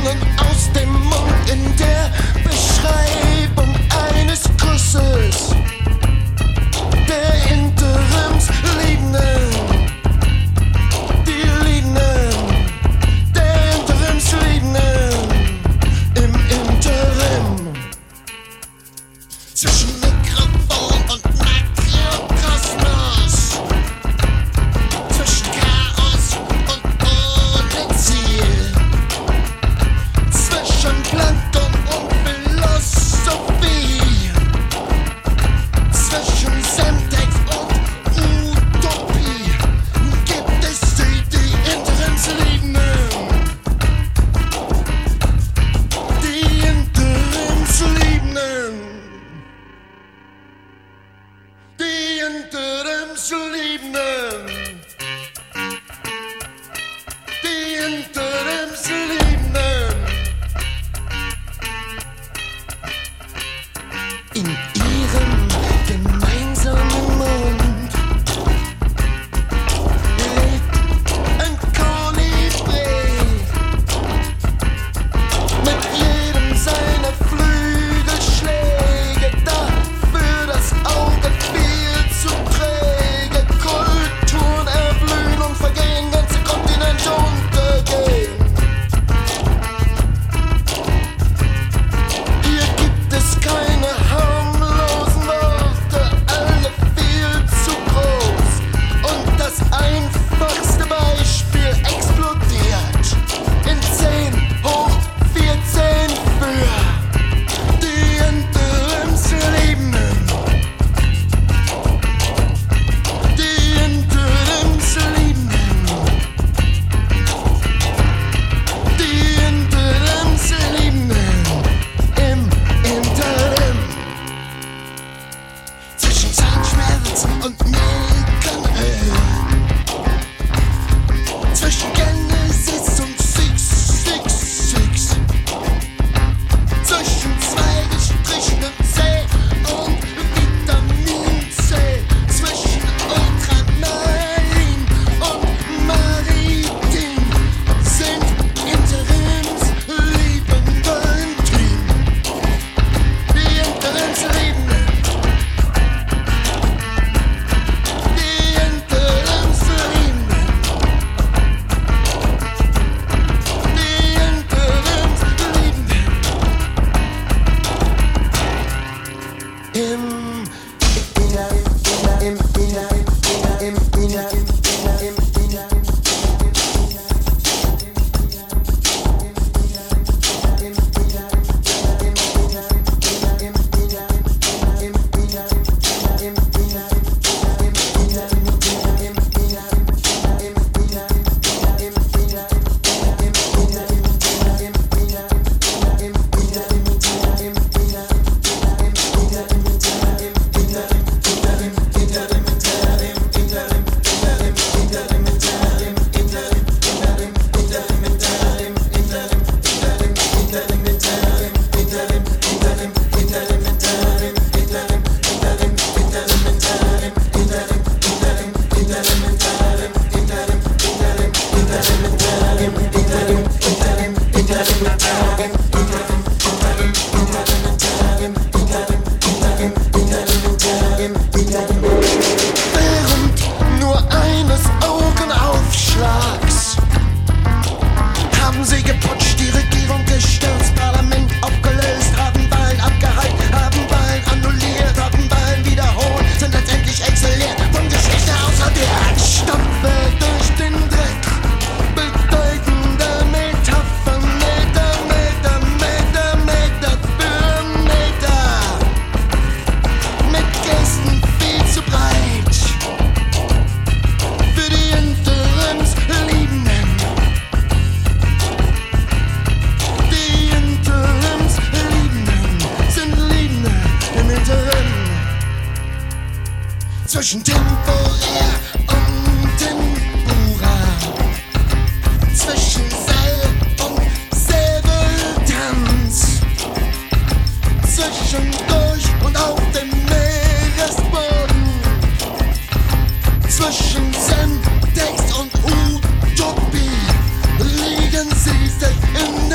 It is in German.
Tränen aus dem Mund in der Beschreibung eines Kusses der Interimsliebenden. Die Liebenden, der Interimsliebenden im Interim. Zwischen Mikrofon und Makrokosmos, zwischen Chaos und ohne Ziel, zwischen Plankton und Philosophie, zwischen Semtex und Utopie gibt es die Interimsliebenden. Die Interimsliebenden. Die Interimsliebenden. Die Interimsliebenden. In ihrem gemeinsamen Mund lebt ein Kolibri. Mit jedem seiner Flügelschläge dafür das Auge viel zu träge. Kulturen erblühen und vergehen, ganze Kontinente untergehen. Hier gibt es keine harmlosen Worte, alle viel zu groß. Und das einfachste Beispiel explodiert in 10 hoch 14 für die Interimsliebenden. Die Interimsliebenden. Die Interimsliebenden im Interim. Zwischen Zahnschmerzen und Nelkenöl, zwischen Genesis und 666, zwischen 2 gestrichenem C und Vitamin C, zwischen Ultramarin und Maritim sind Interimsliebenden Team. Die Interimsliebenden. Die Interimsliebenden. Die Während nur eines Augenaufschlags haben sie geputscht, die Regierung gestürzt, Parlament aufgelöst, haben Wahlen abgehalten, haben Wahlen annulliert, haben Wahlen wiederholt, sind letztendlich exiliert von Geschichte außerdiert. Stampfe durch den Dreck, bedeutende Metaphern, Meter, Meter, Meter, Meter für Meter, mit Gesten viel zu breit für die Interimsliebenden. Die Interimsliebenden sind Liebende im Interim. Zwischen temporär und Tempura, zwischen Seil und Säbeltanz, zwischendurch und auf dem Meeresboden, zwischen Zen, Text und Utopie liegen sie sich in